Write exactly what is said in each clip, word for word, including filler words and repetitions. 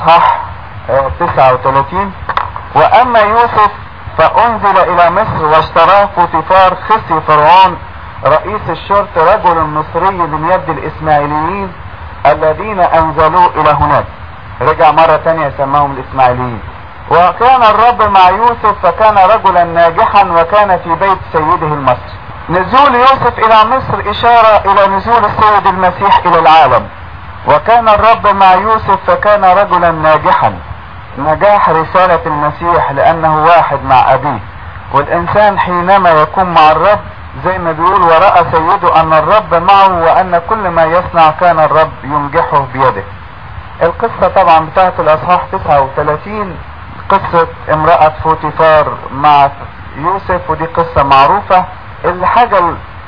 اصحاح تسعة وثلاثين. واما يوسف فانزل الى مصر واشتراه بوتيفار خصي فرعون رئيس الشرطة رجل مصري من يد الاسماعيليين الذين انزلوه الى هناك. رجع مرة تانية سماهم الاسماعيليين. وكان الرب مع يوسف فكان رجلا ناجحا وكان في بيت سيده المصري. نزول يوسف الى مصر اشارة الى نزول السيد المسيح الى العالم. وكان الرب مع يوسف فكان رجلا ناجحا. نجاح رسالة المسيح لانه واحد مع ابيه. والانسان حينما يكون مع الرب زي ما بيقول ورأى سيده ان الرب معه وان كل ما يصنع كان الرب ينجحه بيده. القصة طبعا بتاعت الاصحاح تسعة وثلاثين قصة امرأة بوتيفار مع يوسف، ودي قصة معروفة. الحاجة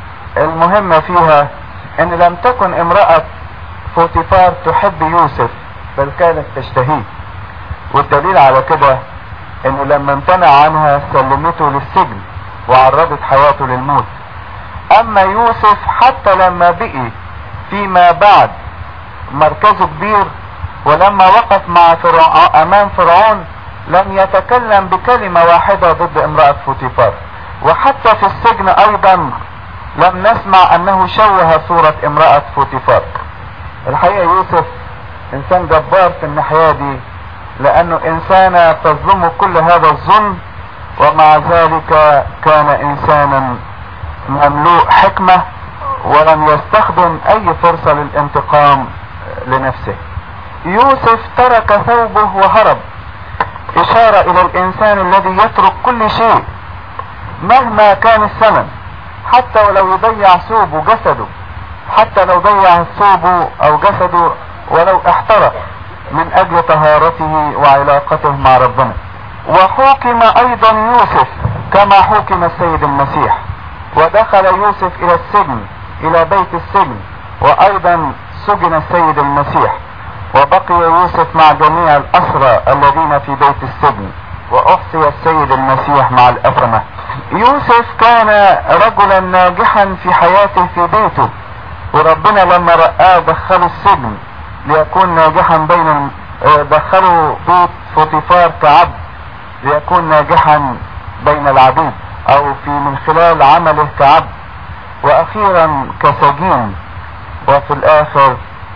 المهمة فيها ان لم تكن امرأة بوتيفار تحب يوسف بل كانت تشتهيه. والدليل على كده انه لما امتنع عنها سلمته للسجن وعرضت حياته للموت. اما يوسف حتى لما بقي فيما بعد مركزه كبير ولما وقف مع فرعون امام فرعون لم يتكلم بكلمة واحدة ضد امرأة بوتيفار. وحتى في السجن ايضا لم نسمع انه شوه صورة امرأة بوتيفار. الحقيقة يوسف انسان جبار في الناحية دي لانه انسانة تظلمه كل هذا الظلم ومع ذلك كان انسانا مملوء حكمة ولم يستخدم اي فرصة للانتقام لنفسه. يوسف ترك ثوبه وهرب، اشارة الى الانسان الذي يترك كل شيء مهما كان الثمن، حتى ولو يضيع ثوبه جسده، حتى لو ضيع ثوبه او جسده ولو احترق من اجل طهارته وعلاقته مع ربنا. وحكم ايضا يوسف كما حكم السيد المسيح، ودخل يوسف الى السجن الى بيت السجن، وايضا سجن السيد المسيح، وبقي يوسف مع جميع الاسرى الذين في بيت السجن، واحصي السيد المسيح مع الأثمة. يوسف كان رجلا ناجحا في حياته في بيته، وربنا لما رآه دخله السجن ليكون ناجحا بين دخله بيت بوتيفار كعبد ليكون ناجحا بين العبيد او في من خلال عمله كعبد، واخيرا كسجين، وفي الاخر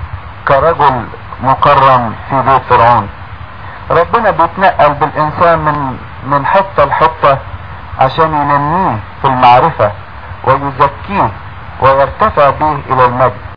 كرجل مكرم في بيت فرعون. ربنا بيتنقل بالانسان من من حتة لحتة عشان ينميه في المعرفة ويزكيه ويرتفع به الى المجد.